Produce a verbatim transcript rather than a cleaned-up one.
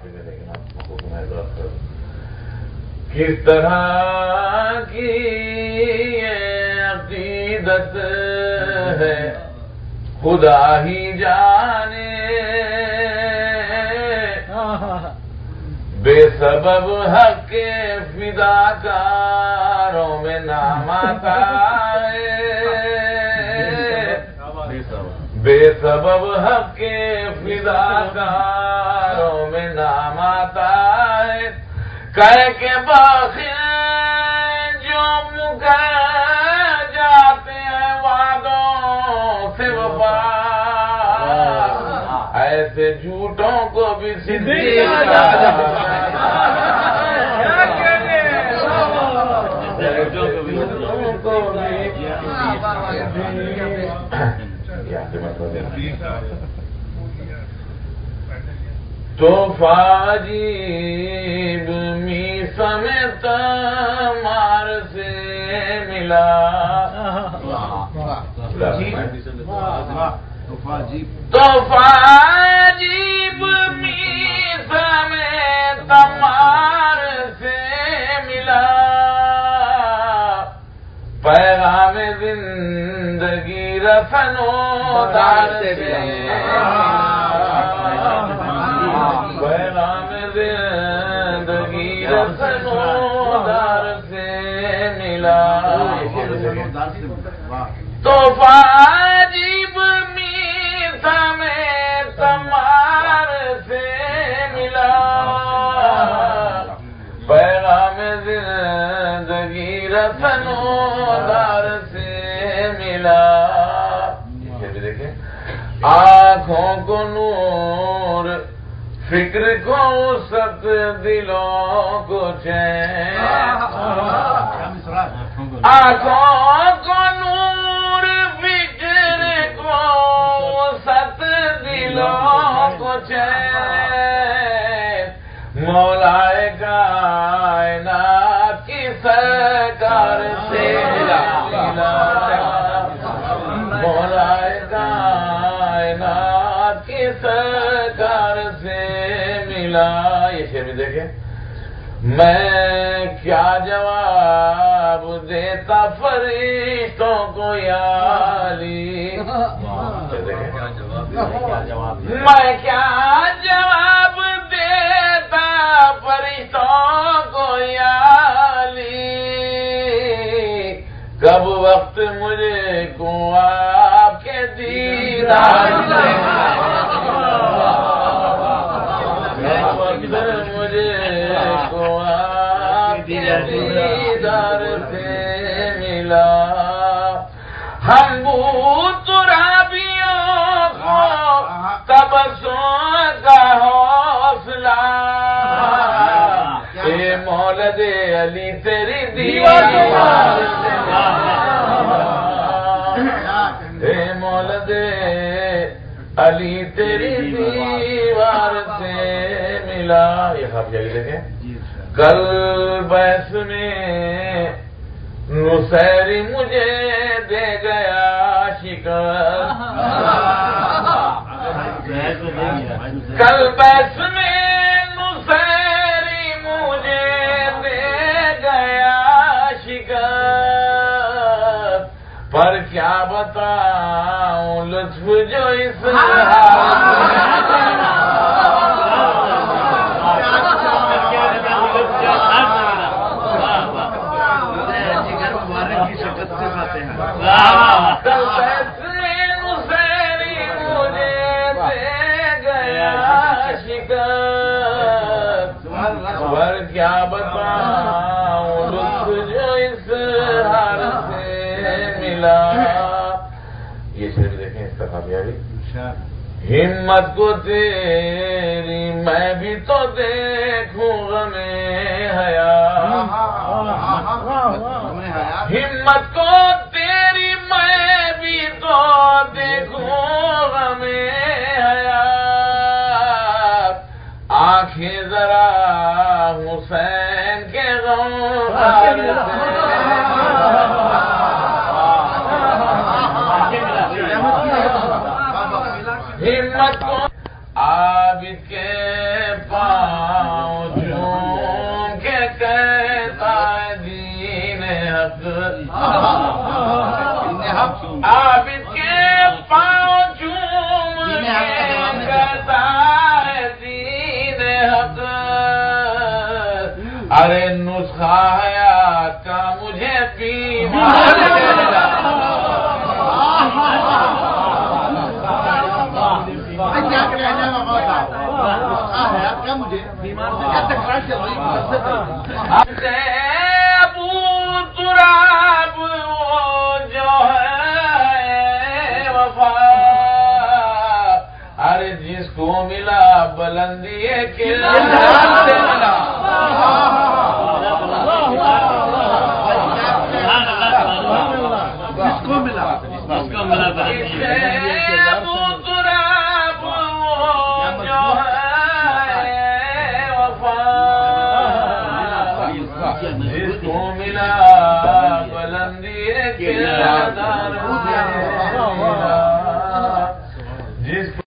معافی میں لیکن آپ حقوق میں اضافہ کرو. کس طرح کی یہ عقیدت ہے خدا ہی جانے، بے سبب حق کے فداکاروں میں نام آتا ہے، بے سبب حق کے فداکاروں میں نام آتا ہے. کہہ کے باخر جو مکر جاتے ہیں وعدوں سے وفا، ایسے جھوٹوں کو بھی صدیق تو فاجیب می سمیت مار سے ملا، تو فاجیب می سمیت مار سے ملا، پیغام زندگی رسنو دار سے پیغام زندگی رسنو دار سے ملا، تو فاجیب می سمیت مار سے ملا، پیغام زندگی رسنو دار سے ملا. یہ بھی دیکھیں، آنکھوں کو نور فکر کو وسعت دلوں کو چین، آنکھوں کو نور فکر کو وسعت دلوں کو چین، مولائے کائنات کی سرکار سے ملا، مولائے کائنات کی سرکار سے ملا. یہ شعر بھی دیکھیں، میں کیا جواب دیتا فرشتوں کو یا علی، میں کیا جواب دیتا فرشتوں کو یا علی، کب وقت مجھے کو آپ کے دیدار سے مجھے کو آپ کے دیدار سے ملا. ہم ترابیوں کو تبسم کا حوصلہ، اے مولد علی تیری دیوار سے، اے مولد علی تیری دیوار سے ملا. یہ خواب جائے دیکھیں، کل بیس میں نصیری مجھے دے گیا شکست، کل بیس میں نصیری مجھے دے گیا شکست، پر کیا بتاؤں لطف جو اس کل فیصلے نصیری مجھے دے گیا شکست، پر کیا بتاؤں لطف جو اس ہار سے ملا. یہ شعر دیکھیں، اس کا کامیابی، ہمت کو تیری میں بھی تو دیکھوں غم حیا، ہمت کو تیری میں بھی تو دیکھوں غم حیا، آنکھیں ذرا حسین کے غم ہمت کو عابد کے پاس ارے نسخہ حیات کا مجھے بیمار ملا کیا کہنا کیا مجھے بیمار سے کیا تکرار چل رہی ہے ابو تراب وہ جو ہے وفا ارے جس کو ملا بلندی کے ملا جس کو ملا جس کو ملا ابو تراب وہ جو ہے وفا جس کو ملا بلندی کے